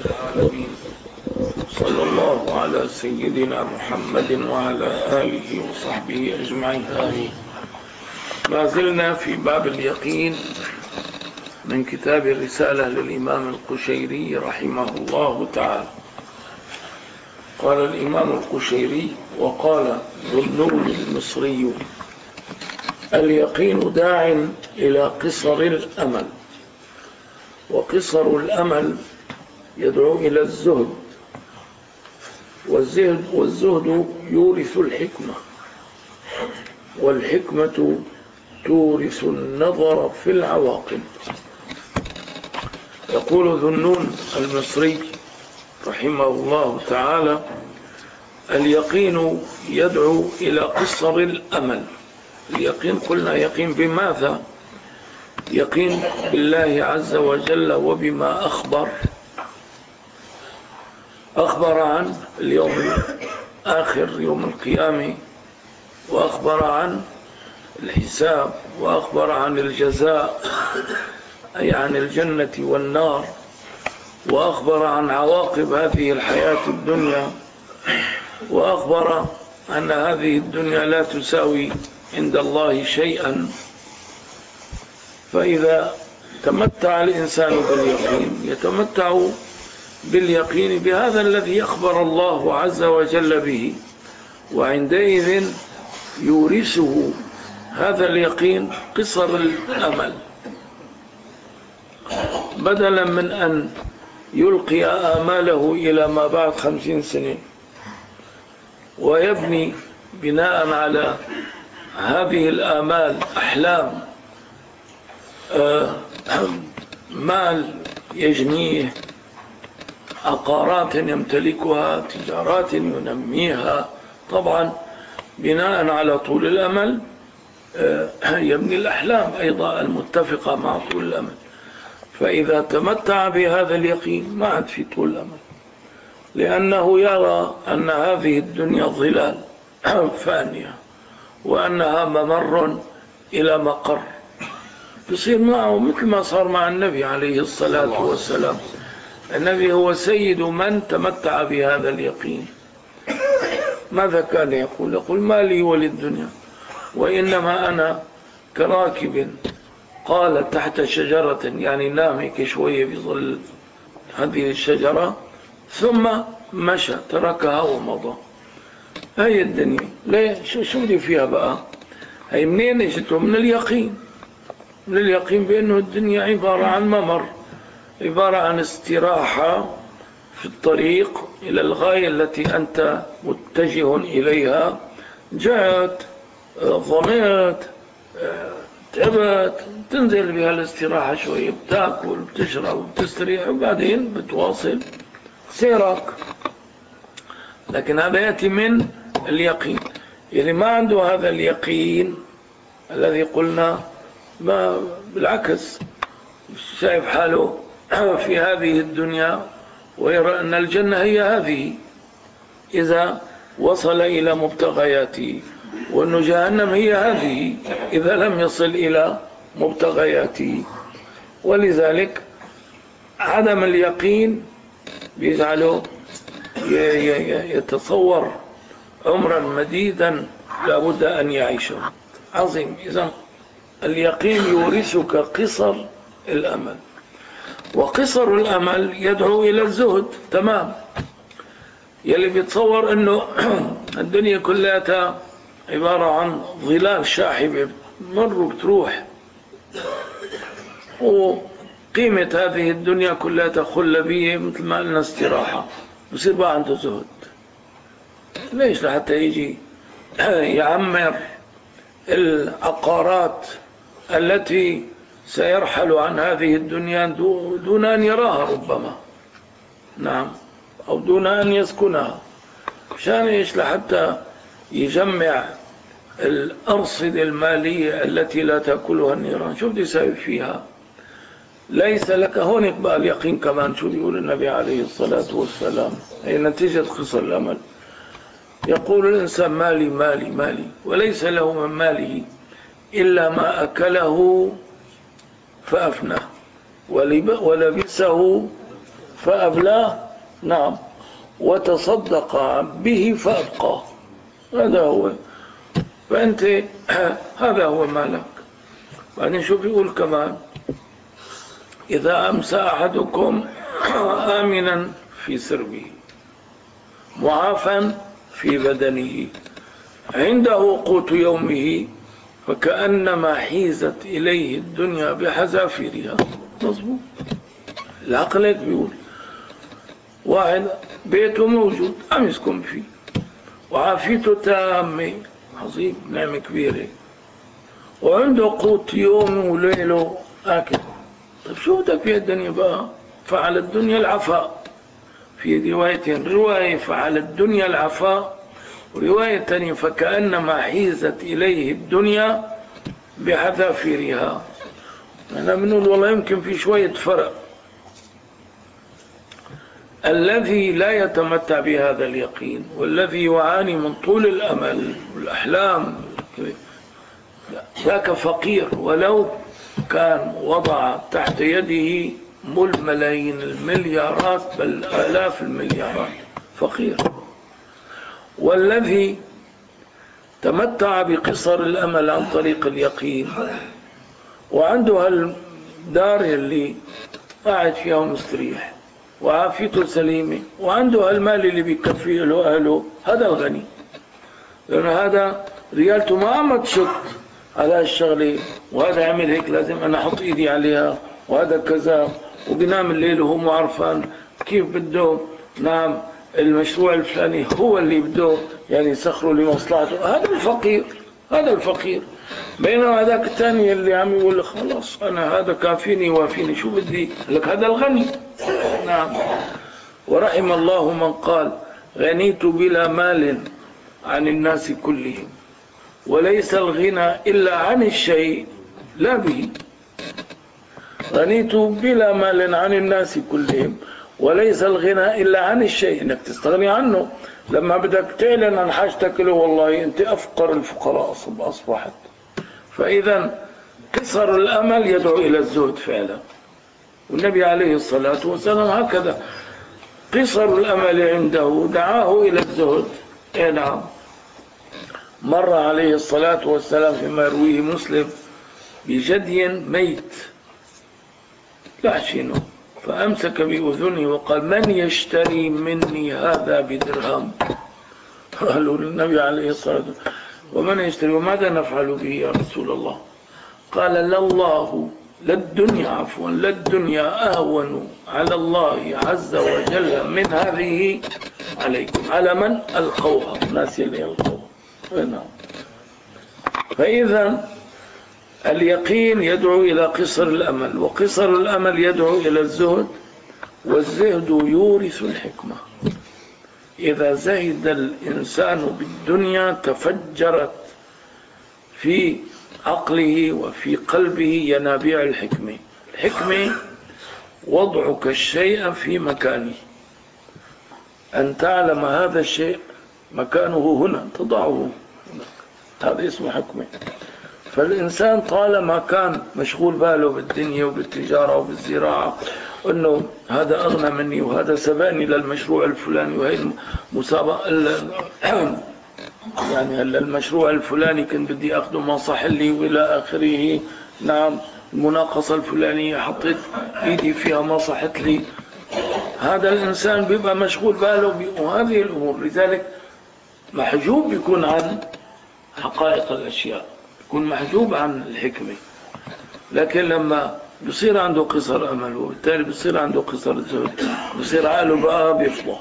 العالمين. صلى الله على سيدنا محمد وعلى آله وصحبه أجمعين. ما زلنا في باب اليقين من كتاب الرسالة للإمام القشيري رحمه الله تعالى. قال الإمام القشيري: وقال ذو المصري: اليقين داع إلى قصر الأمل، وقصر الأمل يدعو إلى الزهد، والزهد يورث الحكمة، والحكمة تورث النظر في العواقب. يقول ذو المصري رحمه الله تعالى: اليقين يدعو إلى قصر الأمل. اليقين قلنا يقين بماذا؟ يقين بالله عز وجل وبما أخبر عن اليوم الآخر، يوم القيامة، وأخبر عن الحساب، وأخبر عن الجزاء أي عن الجنة والنار، وأخبر عن عواقب هذه الحياة الدنيا، وأخبر أن هذه الدنيا لا تساوي عند الله شيئا. فإذا تمتع الإنسان باليقين يتمتع باليقين بهذا الذي أخبر الله عز وجل به، وعندئذ يورثه هذا اليقين قصر الأمل، بدلا من أن يلقي آماله إلى ما بعد 50 سنة ويبني بناء على هذه الآمال أحلام، مال يجنيه، عقارات يمتلكها، تجارات ينميها، طبعا بناء على طول الأمل يبني الأحلام أيضا المتفقة مع طول الأمل. فإذا تمتع بهذا اليقين ما عاد في طول الأمل، لأنه يرى أن هذه الدنيا ظلال فانية، وأنها ممر إلى مقر. يصير معه مثل ما صار مع النبي عليه الصلاة والسلام. النبي هو سيد من تمتع بهذا اليقين. ماذا كان يقول؟ يقول: ما لي وللدنيا، وإنما أنا كراكب قال تحت شجرة، يعني نام هيك شوية بظل هذه الشجرة، ثم مشى تركها ومضى. هاي الدنيا ليه؟ شو بدي فيها بقى؟ هاي منين اجته؟ من اليقين. من اليقين بأنه الدنيا عبارة عن ممر، عبارة عن استراحة في الطريق إلى الغاية التي أنت متجه إليها. جاءت، ظمئت، تعبت، تنزل بها الاستراحة شوية، بتاكل، بتشرب، بتستريح، وبعدين بتواصل سيرك. لكن هذا يأتي من اليقين. اللي ما عنده هذا اليقين الذي قلنا، ما بالعكس شايف حاله في هذه الدنيا، ويرى أن الجنة هي هذه إذا وصل إلى مبتغياته، وأن جهنم هي هذه إذا لم يصل إلى مبتغياته. ولذلك عدم اليقين بيجعله يتصور عمرا مديدا لابد أن يعيشه. عظيم. إذن اليقين يورثك قصر الأمل، وقصر الأمل يدعو إلى الزهد. تمام. يلي بيتصور أنه الدنيا كلها عبارة عن ظلال شاحبة بتمر وبتروح، وقيمة هذه الدنيا كلها خلبية مثل ما قلنا استراحة، بصير بقى عنده زهد. ليش؟ لحتى يجي يعمر العقارات التي سيرحل عن هذه الدنيا دون أن يراها ربما، نعم، أو دون أن يسكنها. مشان إيش؟ لحتى يجمع الأرصدة المالية التي لا تأكلها النيران. شو بدي يساوي فيها؟ ليس لك هونك بقى اليقين كمان. شو بيقول النبي عليه الصلاة والسلام؟ هي نتيجة قصر الأمل. يقول الإنسان: مالي مالي مالي، وليس له من ماله إلا ما أكله فأفناه، ولبسه فأبلاه، نعم، وتصدق به فأبقاه. هذا هو. فأنت هذا هو مالك. بعدين شو بيقول كمان؟ إذا أمسى أحدكم آمنا في سربه معافا في بدنه عنده قوت يومه فكأنما حيزت إليه الدنيا بحذافيرها. مظبوط. العقل هيك بيقول. واحد بيته موجود عم يسكن فيه وعافيته تامة، عظيم، نعمة كبيرة، وعنده قوت يومه وليله آكل. طيب شو بدك في الدنيا بقى؟ فعلى الدنيا العفاء. في روايتين، رواية فعلى الدنيا العفاء، ورواية تانية فكأنما حيزت إليه الدنيا بحذافيرها. أنا بنقول والله يمكن في شوية فرق. الذي لا يتمتع بهذا اليقين والذي يعاني من طول الأمل والأحلام ذاك فقير، ولو كان وضع تحت يده ملايين المليارات بل آلاف المليارات، فقير. والذي تمتع بقصر الأمل عن طريق اليقين وعنده هالدار اللي قاعد فيها مستريح وعافيته سليمة وعنده هالمال اللي بيكفيه له أهله، هذا الغني. لأن هذا ريالته ما عم تشط على الشغلة، وهذا عمل هيك لازم أنا أحط إيدي عليها، وهذا كذا، وبينام الليل وهو مو عرفان كيف بده. نعم، المشروع الفلاني هو اللي بده يعني يسخره لمصلحته. هذا الفقير، هذا الفقير. بينما هذاك الثاني اللي عم يقول لك خلاص أنا هذا كافيني وافيني، شو بدي لك، هذا الغني. نعم. ورحم الله من قال غنيت بلا مال عن الناس كلهم، وليس الغنى إلا عن الشيء لا به. غنيت بلا مال عن الناس كلهم، وليس الغنى إلا عن الشيء، إنك تستغني عنه. لما بدك تعلن عن حاجتك له والله أنت أفقر الفقراء أصبحت. فإذا قصر الأمل يدعو إلى الزهد فعلا، والنبي عليه الصلاة والسلام هكذا قصر الأمل عنده دعاه إلى الزهد. نعم. مر عليه الصلاة والسلام فيما يرويه مسلم بجدي ميت لا شينه، فأمسك بأذنه وقال من يشتري مني هذا بدرهم؟ قالوا للنبي عليه الصلاة والسلام ومن يشتري وماذا نفعل به يا رسول الله؟ قال لله للدنيا عفوا للدنيا أهون على الله عز وجل من هذه عليكم. على من ألقوها؟ الناس اللي يلقوها. نعم. فإذا اليقين يدعو إلى قصر الأمل، وقصر الأمل يدعو إلى الزهد، والزهد يورث الحكمة. إذا زهد الإنسان بالدنيا تفجرت في عقله وفي قلبه ينابيع الحكمة. الحكمة وضعك الشيء في مكانه، أن تعلم هذا الشيء مكانه هنا تضعه هناك، هذا اسمه حكمة. فالإنسان طالما كان مشغول باله بالدنيا وبالتجارة وبالزراعة، أنه هذا أغنى مني وهذا سبقني للمشروع الفلاني وهي المسابقة يعني المشروع الفلاني كنت بدي أخذه ما صح لي وإلى آخره. نعم. المناقصة الفلانية حطيت إيدي فيها ما صحت لي. هذا الإنسان بيبقى مشغول باله بهذه الأمور، لذلك محجوب بيكون عن حقائق الأشياء، يكون محجوب عن الحكمة. لكن لما بصير عنده قصر أمل وبالتالي بصير عنده قصر زهد، بصير عقله بقى بيفضى،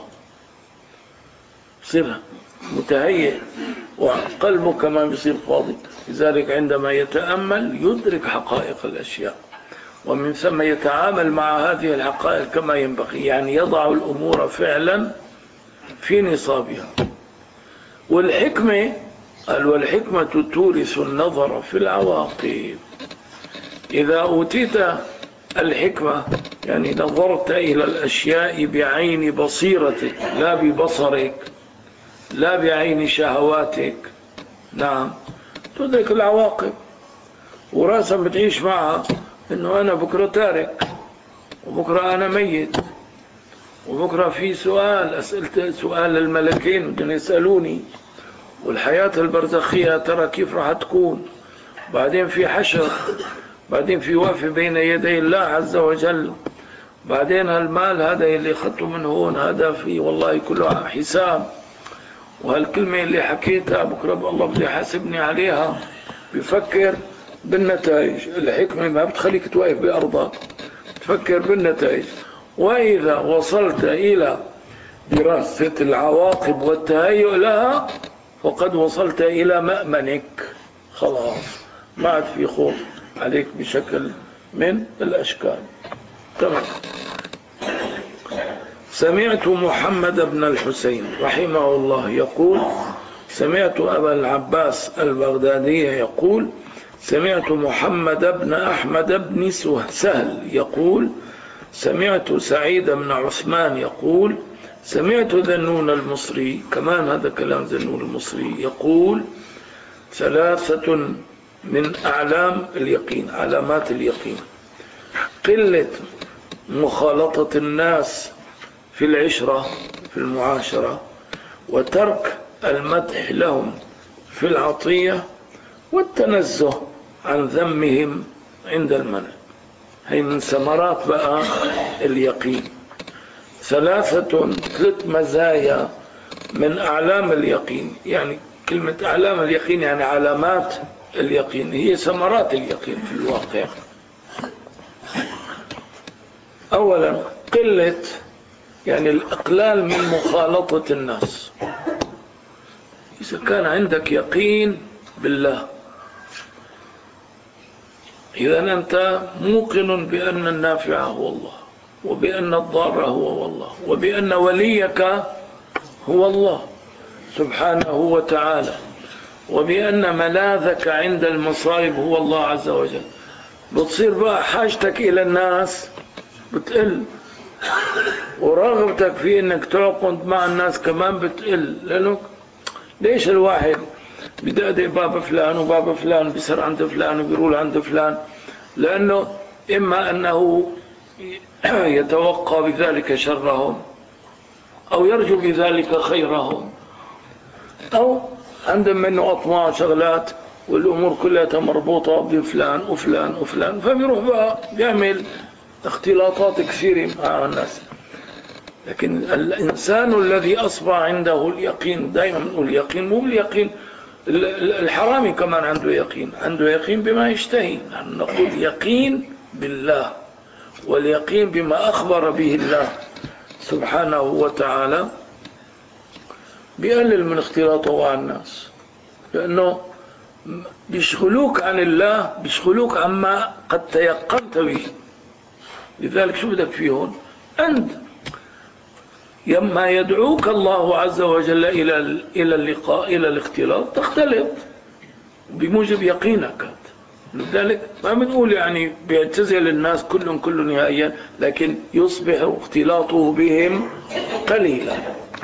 بصير متهيئ، وقلبه كمان بصير فاضي. لذلك عندما يتأمل يدرك حقائق الأشياء، ومن ثم يتعامل مع هذه الحقائق كما ينبغي، يعني يضع الأمور فعلا في نصابها. والحكمة قال والحكمة تورث النظر في العواقب. إذا أوتيت الحكمة يعني نظرت إلى الأشياء بعين بصيرتك لا ببصرك، لا بعين شهواتك. نعم. تدرك العواقب وراسا بتعيش معها، إنه أنا بكرة تارك وبكرة أنا ميت. وبكرة في سؤال، أسئلة سؤال الملكين بدهم يسألوني، والحياة البرزخية ترى كيف راح تكون، بعدين في حشر، بعدين في وقفة بين يدي الله عز وجل، بعدين هالمال هذا اللي أخذته من هون هذا في والله كله حساب، وهالكلمة اللي حكيتها بكرة الله بده يحاسبني عليها. بفكر بالنتائج. الحكمة ما بتخليك توقف بأرضك، تفكر بالنتائج. وإذا وصلت إلى دراسة العواقب والتهيؤ لها فقد وصلت إلى مأمنك، خلاص ما عاد في خوف عليك بشكل من الأشكال. تمام. سمعت محمد بن الحسين رحمه الله يقول: سمعت أبا العباس البغدادي يقول: سمعت محمد بن أحمد بن سهل يقول: سمعت سعيد بن عثمان يقول: سمعت ذنون المصري، كمان هذا كلام ذنون المصري، يقول: ثلاثة من أعلام اليقين، علامات اليقين: قلة مخالطة الناس في العشرة، في المعاشرة، وترك المدح لهم في العطية، والتنزه عن ذمهم عند المنع. هي من ثمرات بقى اليقين. ثلاث مزايا من أعلام اليقين، يعني كلمة أعلام اليقين يعني علامات اليقين، هي ثمرات اليقين في الواقع. أولا قلة، يعني الإقلال من مخالطة الناس. إذا كان عندك يقين بالله، إذا أنت موقن بأن النافع هو الله، وبأن الضار هو الله، وبأن وليك هو الله سبحانه وتعالى، وبأن ملاذك عند المصائب هو الله عز وجل، بتصير بقى حاجتك إلى الناس بتقل، ورغبتك في أنك تعقد مع الناس كمان بتقل. لأنه ليش الواحد بدأ باب فلان وباب فلان، بيصير عند فلان وبيرول عند فلان؟ لأنه إما أنه يتوقع بذلك شرهم، أو يرجو بذلك خيرهم، أو عندهم منه أطماع شغلات، والأمور كلها مربوطة بفلان وفلان وفلان، فبيروح بقى بيعمل اختلاطات كثيرة مع الناس. لكن الإنسان الذي أصبح عنده اليقين، دائما نقول اليقين مو اليقين، الحرامي كمان عنده يقين، عنده يقين بما يشتهي، نحن نقول يقين بالله، واليقين بما أخبر به الله سبحانه وتعالى بيقلل من اختلاطه مع الناس، لأنه بيشغلوك عن الله، بيشغلوك عما قد تيقنت به. لذلك شو بدك فيه هون؟ أنت لما يدعوك الله عز وجل إلى اللقاء، إلى الاختلاط، تختلط بموجب يقينك. لذلك ما بنقول يعني بيعتزل الناس كل نهائيا، لكن يصبح اختلاطه بهم قليلا.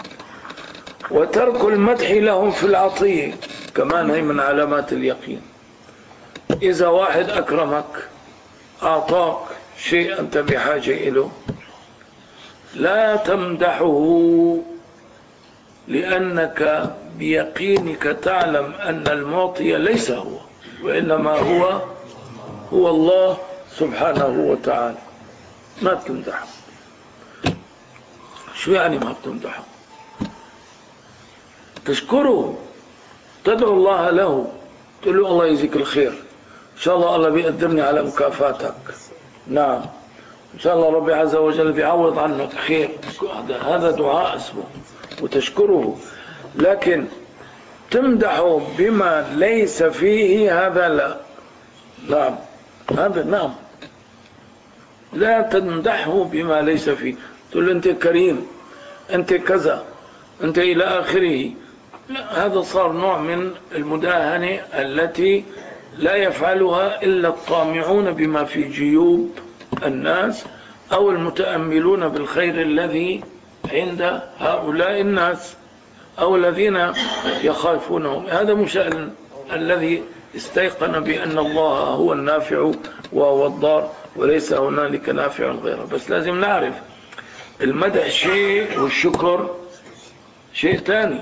وترك المدح لهم في العطية كمان هي من علامات اليقين. إذا واحد أكرمك، أعطاك شيء أنت بحاجة إليه، لا تمدحه، لأنك بيقينك تعلم أن المعطي ليس هو، وإنما هو الله سبحانه وتعالى. ما بتمدحه. شو يعني ما بتمدحه؟ تشكره، تدعو الله له، تقول له الله يجزيك الخير، إن شاء الله بيقدرني على مكافاتك، نعم، إن شاء الله ربي عز وجل بيعوض عنك خير، هذا دعاء اسمه، وتشكره. لكن تمدحه بما ليس فيه، هذا لا. نعم، هذا نعم، لا تمدحه بما ليس فيه، تقول له أنت كريم، أنت كذا، أنت إلى آخره. لا، هذا صار نوع من المداهنة التي لا يفعلها إلا الطامعون بما في جيوب الناس، أو المتأملون بالخير الذي عند هؤلاء الناس، أو الذين يخافونهم. هذا مش الذي استيقن بأن الله هو النافع وهو الضار، وليس هنالك نافع غيره. بس لازم نعرف المدح شيء والشكر شيء ثاني.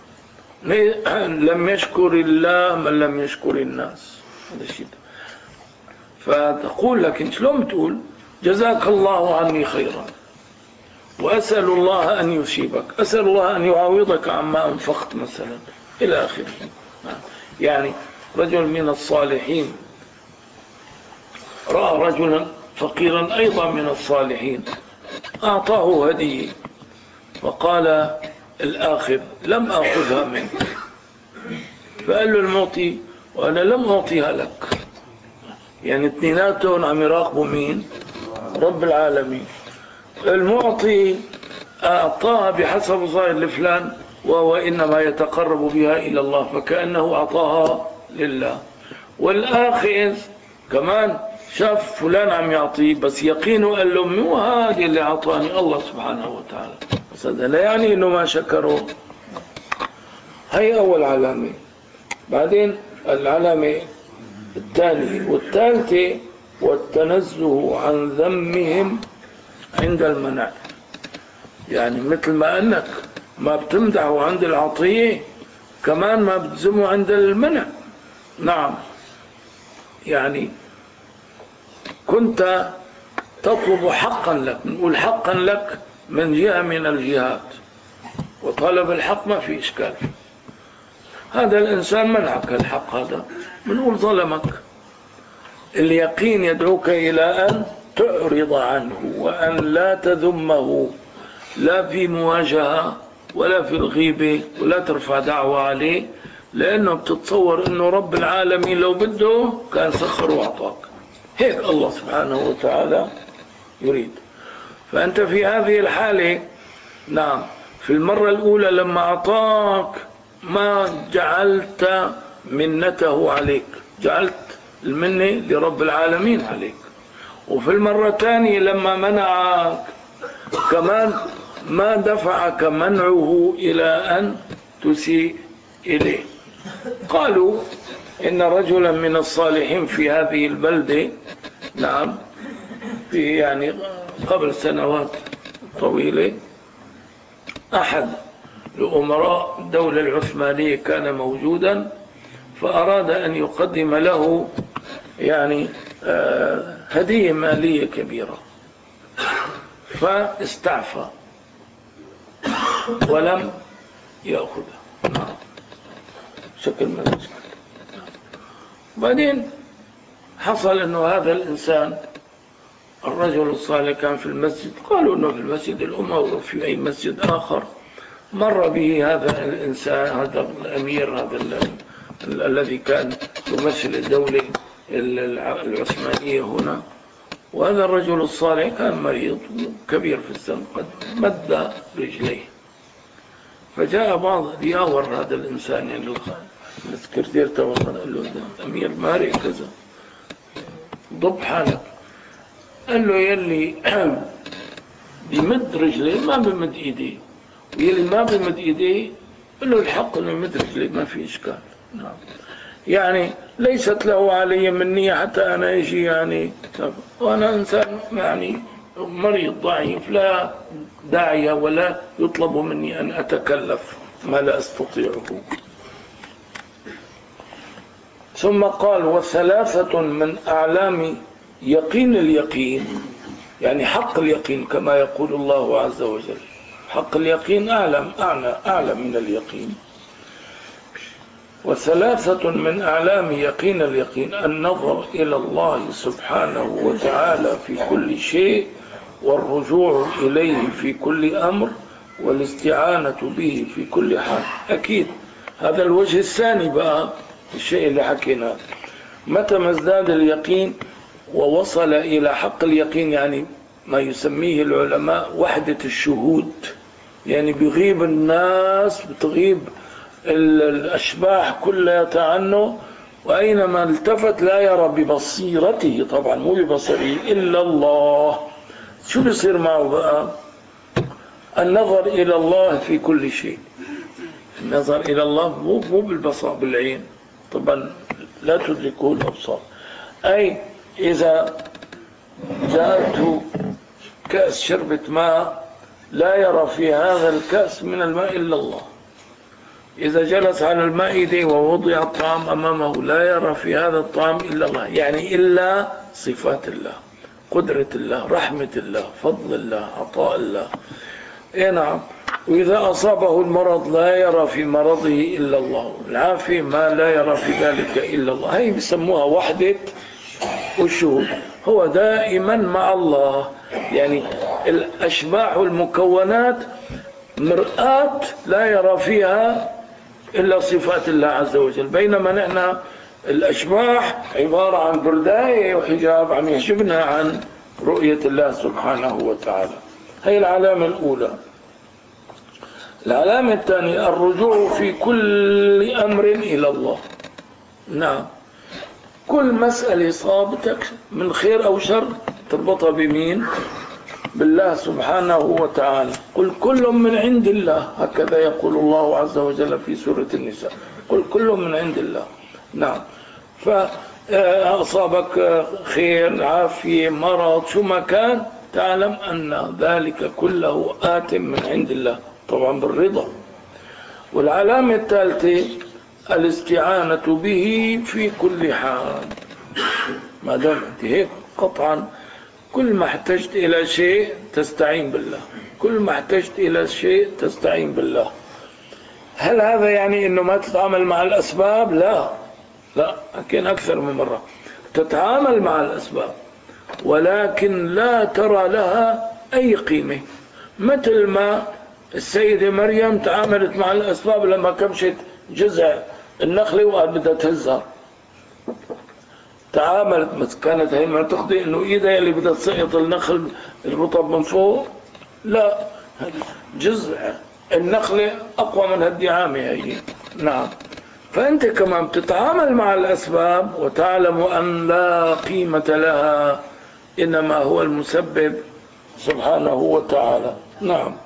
لم يشكر الله من لم يشكر الناس، هذا الشيء. فتقول لك انت شلون تقول جزاك الله عني خيرا، وأسأل الله أن يصيبك، أسأل الله أن يعوضك عما أنفقت مثلا إلى آخره. يعني رجل من الصالحين رأى رجلا فقيرا أيضا من الصالحين أعطاه هدية، فقال الآخر لم أخذها منك، فقال له المعطي وأنا لم أعطيها لك. يعني اثنيناتهم عم يراقبوا مين؟ رب العالمين. المعطي أعطاها بحسب ظاهر لفلان، وهو إنما يتقرب بها إلى الله، فكأنه أعطاها لله. والآخر كمان شاف فلان عم يعطيه بس يقينه قال له مو هذه اللي أعطاني الله سبحانه وتعالى، بس هذا لا يعني إنه ما شكره. هي أول علامة. بعدين العلامة الثانية والثالثة والتنزه عن ذمهم عند المنع. يعني مثل ما أنك ما بتمدحه عند العطية كمان ما بتزمه عند المنع. نعم. يعني كنت تطلب حقا لك، نقول حقا لك من جهة من الجهات، وطلب الحق ما في إشكال. هذا الإنسان منعك الحق، هذا بنقول ظلمك. اليقين يدعوك إلى أن تعرض عنه وأن لا تذمه، لا في مواجهة ولا في الغيبة، ولا ترفع دعوة عليه، لأنه بتتصور أنه رب العالمين لو بده كان سخر وأعطاك. هيك الله سبحانه وتعالى يريد. فأنت في هذه الحالة، نعم، في المرة الأولى لما أعطاك ما جعلت منته عليك، جعلت المنة لرب العالمين عليك. وفي المرة الثانية لما منعك كمان ما دفعك منعه إلى أن تسيء إليه. قالوا إن رجلا من الصالحين في هذه البلدة، نعم، في يعني قبل سنوات طويلة، أحد لأمراء الدولة العثمانية كان موجودا، فأراد أن يقدم له يعني هدية مالية كبيرة، فاستعفى ولم يأخذها. نعم، شكل من الأشكال. بعدين حصل أنه هذا الإنسان الرجل الصالح كان في المسجد، قالوا أنه في المسجد الأموي أو في أي مسجد آخر، مر به هذا الإنسان، هذا الأمير، هذا الذي كان يمثل الدولة العثمانية هنا. وهذا الرجل الصالح كان مريض كبير في السن، قد مد رجليه، فجاء بعض ياور هذا الإنسان، يعني السكرتير تبعه، قال له الأمير مارق كذا، ضب حالك. قال له يلي بمد رجليه ما بمد ايديه، ويلي ما بمد ايديه قال له الحق انه يمد رجليه، ما في اشكال. نعم. يعني ليست له علي منية حتى انا اجي يعني، وانا انسان يعني مريض ضعيف، لا داعي ولا يطلب مني ان اتكلف ما لا استطيعه. ثم قال وثلاثة من اعلام يقين اليقين، يعني حق اليقين كما يقول الله عز وجل، حق اليقين أعلى من اليقين. وثلاثة من أعلام يقين اليقين النظر إلى الله سبحانه وتعالى في كل شيء، والرجوع إليه في كل أمر، والاستعانة به في كل حال. أكيد هذا الوجه الثاني بقى الشيء اللي حكيناه. متى ما ازداد اليقين ووصل إلى حق اليقين، يعني ما يسميه العلماء وحدة الشهود، يعني بيغيب الناس، بتغيب الأشباح كلها عنه، وأينما التفت لا يرى ببصيرته، طبعا مو ببصره، إلا الله. شو بيصير معه بقى؟ النظر إلى الله في كل شيء. النظر إلى الله مو بالبصر بالعين، طبعا لا تدركه الأبصار. أي إذا جاءته كأس شربة ماء لا يرى في هذا الكأس من الماء إلا الله. إذا جلس على المائدة ووضع الطعام أمامه لا يرى في هذا الطعام إلا الله، يعني إلا صفات الله، قدرة الله، رحمة الله، فضل الله، عطاء الله. إيه نعم. وإذا أصابه المرض لا يرى في مرضه إلا الله، العافية ما لا يرى في ذلك إلا الله. هي بيسموها وحدة والشهود. هو دائما مع الله، يعني الأشباح والمكونات مرآة لا يرى فيها إلا صفات الله عز وجل، بينما نحن الأشباح عبارة عن برداية وحجاب عم يحجبنا عن رؤية الله سبحانه وتعالى. هي العلامة الأولى. العلامة الثانية الرجوع في كل أمر إلى الله. نعم، كل مسألة صابتك من خير أو شر تربطها بمين؟ بالله سبحانه وتعالى. قل كل من عند الله، هكذا يقول الله عز وجل في سورة النساء، قل كل من عند الله. نعم. فأصابك خير، عافية، مرض، شو ما كان، تعلم أن ذلك كله آت من عند الله، طبعا بالرضا. والعلامة الثالثة الاستعانة به في كل حال. ما دام انت هيك قطعا كل ما احتجت إلى شيء تستعين بالله، كل ما احتجت إلى شيء تستعين بالله. هل هذا يعني أنه ما تتعامل مع الأسباب؟ لا، لا، لكن أكثر من مرة تتعامل مع الأسباب ولكن لا ترى لها أي قيمة، مثل ما السيدة مريم تعاملت مع الأسباب لما كمشت جذع النخلة وقال بدها تهزها، تعاملت. بس كانت هي معتقدة انه ايدها اللي بدها تسقط النخل الرطب من فوق، لا، جذع النخلة اقوى من هالدعامة هي. نعم. فانت كمان بتتعامل مع الاسباب وتعلم ان لا قيمة لها، انما هو المسبب سبحانه وتعالى. نعم.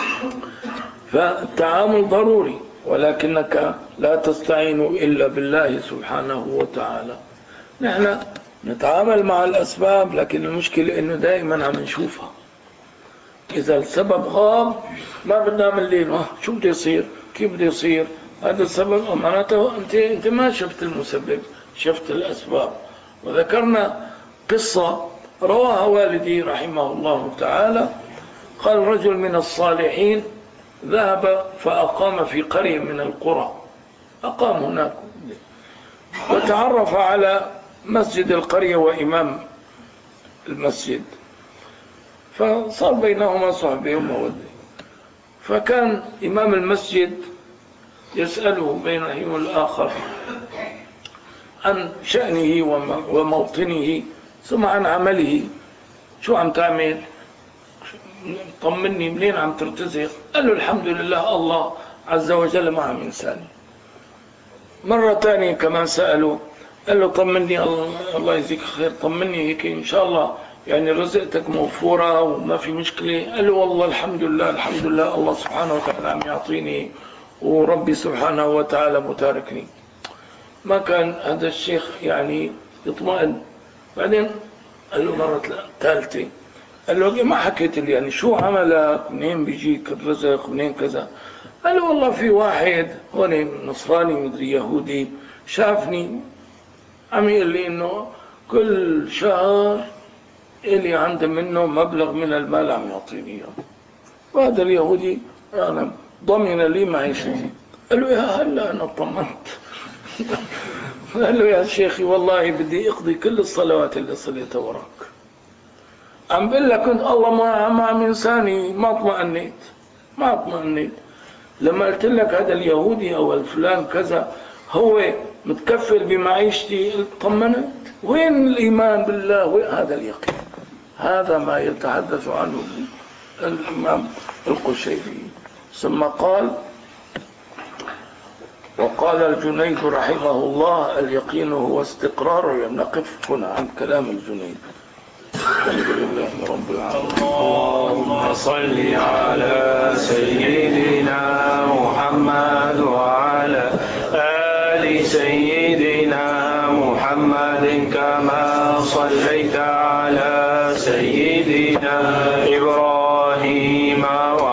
فالتعامل ضروري، ولكنك لا تستعين إلا بالله سبحانه وتعالى. نحن نتعامل مع الأسباب، لكن المشكلة إنه دائما عم نشوفها. إذا السبب غاب ما بدنا من ليل، شو بده يصير، كيف بده يصير، هذا السبب، معناته أنت ما شفت المسبب، شفت الأسباب. وذكرنا قصة رواها والدي رحمه الله تعالى. قال رجل من الصالحين ذهب فأقام في قرية من القرى، أقام هناك وتعرف على مسجد القرية وإمام المسجد، فصار بينهما صحبة ومودة. فكان إمام المسجد يسأله بين حين والآخر عن شأنه وموطنه، ثم عن عمله. شو عم تعمل؟ طمني، منين عم ترتزق؟ قال له الحمد لله الله عز وجل مع إنساني. مرة تانية كمان سأله، قال له طمني، الله يجزيك خير، طمني هيك إن شاء الله يعني رزقتك موفورة وما في مشكلة. قال له والله الحمد لله، الحمد لله الله سبحانه وتعالى عم يعطيني، وربي سبحانه وتعالى متاركني. ما كان هذا الشيخ يعني يطمئن. بعدين قال له مرة ثالثة، قال له ما حكيت لي يعني شو عملك، منين بيجيك الرزق، منين كذا؟ قال له والله في واحد هون نصراني مدري يهودي شافني عم يقول لي انه كل شهر اللي عنده منه مبلغ من المال عم يعطيني اياه، وهذا اليهودي انا ضمن لي معيشتي. قال له يا هلا انا اطمنت. قال له يا شيخي والله بدي اقضي كل الصلوات اللي صليتها وراك، عم بقول لك كنت الله ما عم ينساني، ما اطمئنيت، ما اطمئنيت. لما قلت لك هذا اليهودي او الفلان كذا هو متكفل بمعيشتي، طمنت. وين الايمان بالله؟ وين هذا اليقين؟ هذا ما يتحدث عنه الامام القشيري. ثم قال، وقال الجنيد رحمه الله اليقين هو استقرار. نقف هنا عن كلام الجنيد. الحمد لله رب العالمين. اللهم صل على سيدنا محمد وعلى آل سيدنا محمد كما صليت على سيدنا إبراهيم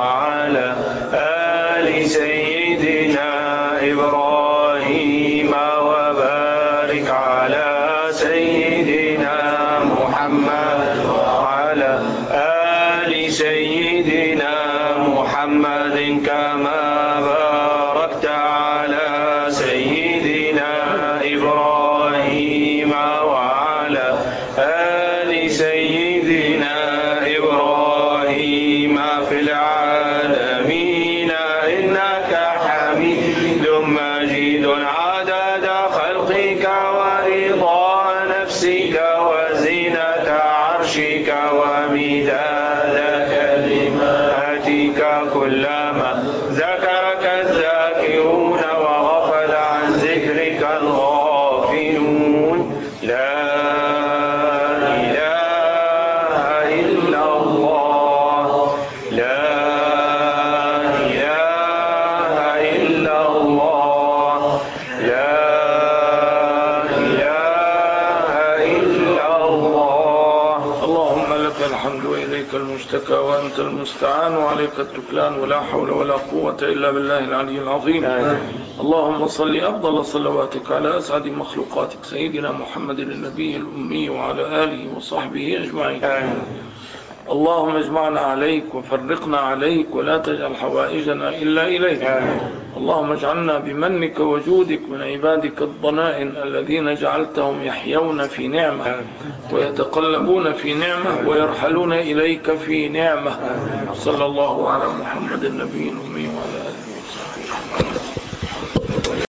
كلما ذكرك الذاكرون وغفل عن ذكرك الغافلون. لا إله إلا الله، لا إله إلا الله، لا إله إلا الله. اللهم لك الحمد وإليك المشتكى وأنت المستعان وعليك التكلان ولا حول ولا قوة إلا بالله العلي العظيم. اللهم صل أفضل صلواتك على أسعد مخلوقاتك سيدنا محمد النبي الأمي وعلى آله وصحبه أجمعين. اللهم اجمعنا عليك وفرقنا عليك ولا تجعل حوائجنا إلا إليك. اللهم اجعلنا بمنك وجودك من عبادك الضنائن الذين جعلتهم يحيون في نعمة ويتقلبون في نعمة ويرحلون إليك في نعمة. صلى الله على محمد النبي الأمي وعلى آله وصحبه.